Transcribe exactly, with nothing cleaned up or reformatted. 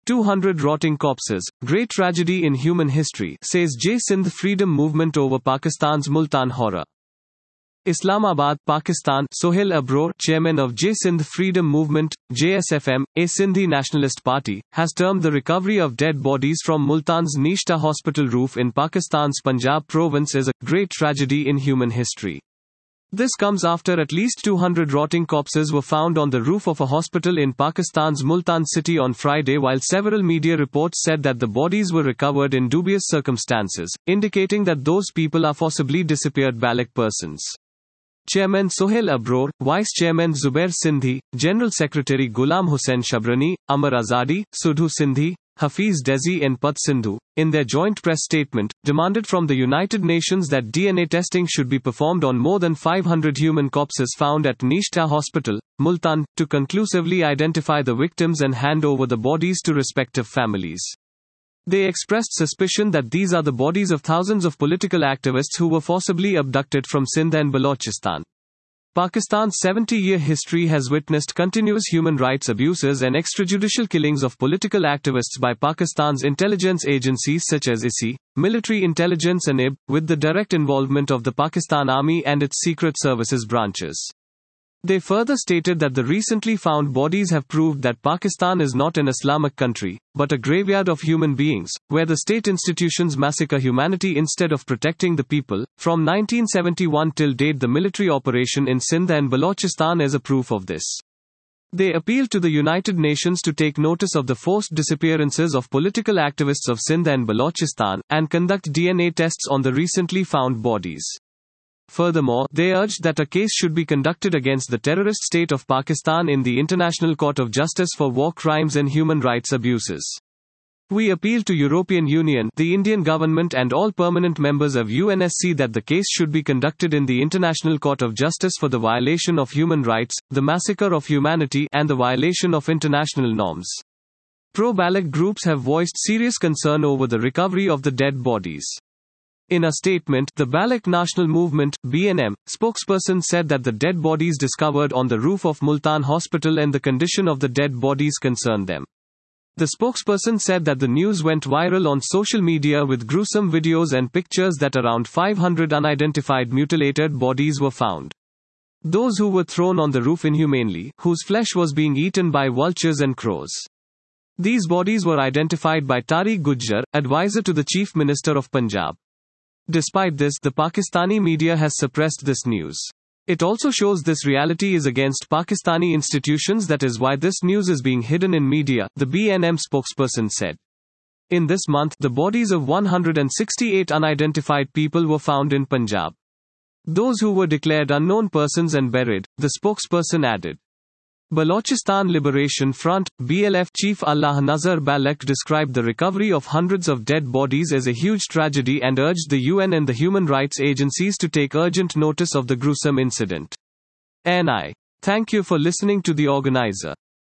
two hundred rotting corpses, great tragedy in human history, says Jai Sindh Freedom Movement over Pakistan's Multan horror. Islamabad, Pakistan. Sohail Abror, chairman of Jai Sindh Freedom Movement, J S F M, a Sindhi nationalist party, has termed the recovery of dead bodies from Multan's Nishta hospital roof in Pakistan's Punjab province as a great tragedy in human history. This comes after at least two hundred rotting corpses were found on the roof of a hospital in Pakistan's Multan city on Friday, while several media reports said that the bodies were recovered in dubious circumstances, indicating that those people are possibly disappeared Baloch persons. Chairman Sohail Abror, Vice Chairman Zubair Sindhi, General Secretary Ghulam Hussain Shabrani, Amar Azadi, Sudhu Sindhi, Hafiz Desi and Pat Sindhu, in their joint press statement, demanded from the United Nations that D N A testing should be performed on more than five hundred human corpses found at Nishta Hospital, Multan, to conclusively identify the victims and hand over the bodies to respective families. They expressed suspicion that these are the bodies of thousands of political activists who were forcibly abducted from Sindh and Balochistan. Pakistan's seventy-year history has witnessed continuous human rights abuses and extrajudicial killings of political activists by Pakistan's intelligence agencies such as I S I, military intelligence and I B, with the direct involvement of the Pakistan Army and its secret services branches. They further stated that the recently found bodies have proved that Pakistan is not an Islamic country, but a graveyard of human beings, where the state institutions massacre humanity instead of protecting the people. From nineteen seventy-one till date, the military operation in Sindh and Balochistan is a proof of this. They appealed to the United Nations to take notice of the forced disappearances of political activists of Sindh and Balochistan, and conduct D N A tests on the recently found bodies. Furthermore, they urged that a case should be conducted against the terrorist state of Pakistan in the International Court of Justice for war crimes and human rights abuses. We appeal to European Union, the Indian government and all permanent members of U N S C that the case should be conducted in the International Court of Justice for the violation of human rights, the massacre of humanity, and the violation of international norms. Pro-Baloch groups have voiced serious concern over the recovery of the dead bodies. In a statement, the Baloch National Movement (B N M) spokesperson said that the dead bodies discovered on the roof of Multan Hospital and the condition of the dead bodies concerned them. The spokesperson said that the news went viral on social media with gruesome videos and pictures that around five hundred unidentified mutilated bodies were found. Those who were thrown on the roof inhumanely, whose flesh was being eaten by vultures and crows. These bodies were identified by Tariq Gujjar, advisor to the Chief Minister of Punjab. Despite this, the Pakistani media has suppressed this news. It also shows this reality is against Pakistani institutions, that is why this news is being hidden in media, the B N M spokesperson said. In this month, the bodies of one hundred sixty-eight unidentified people were found in Punjab. Those who were declared unknown persons and buried, the spokesperson added. Balochistan Liberation Front, B L F chief Allah Nazar Baloch described the recovery of hundreds of dead bodies as a huge tragedy and urged the U N and the human rights agencies to take urgent notice of the gruesome incident. N I. Thank you for listening to the organizer.